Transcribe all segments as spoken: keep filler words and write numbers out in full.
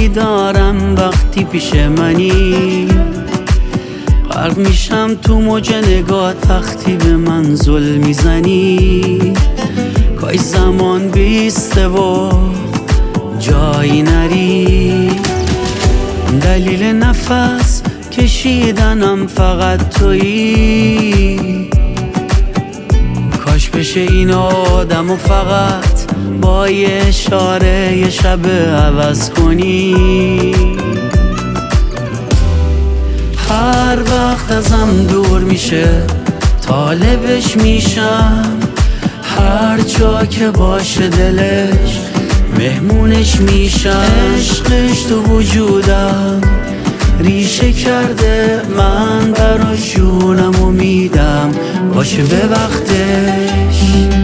دارم وقتی پیش منی، غرق میشم تو موج نگات وقتی به من ظلم میزنی. کاش زمان بیسته و جایی نری، دلیل نفس کشیدنم فقط تویی. کاش بشه این آدم و فقط با یه اشاره یه شب عوض کنی. هر وقت ازم دور میشه طالبش میشم، هر جا که باشه دلش مهمونش میشم. عشقش تو وجودم ریشه کرده، من براش جونم و میدم باشه به وقتش.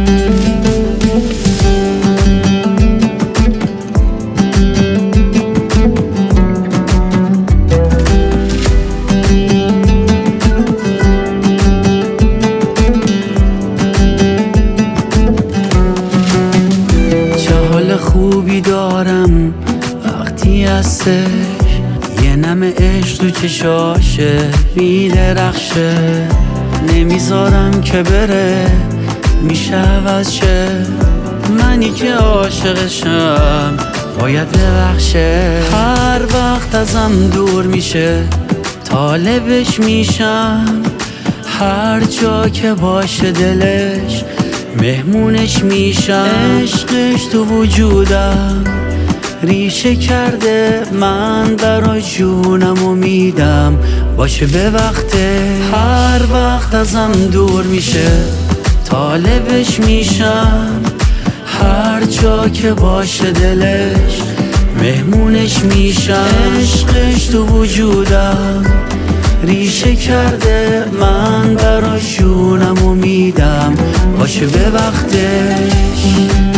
چه حال خوبی دارم وقتی هستش، یه نم عشق تو چشاشه میدرخشه. نمیذارم که بره میشه عوض شه، منی که عاشقشم باید ببخشه. هر وقت ازم دور میشه طالبش میشم، هر جا که باشه دلش مهمونش میشم. عشقش تو وجودم ریشه کرده، من براش جونم و میدم باشه به وقته. هر وقت ازم دور میشه طالبش میشم، هر جا که باشه دلش مهمونش میشم. عشقش تو وجودم ریشه کرده، من براش جونم و میدم باشه به وقتش.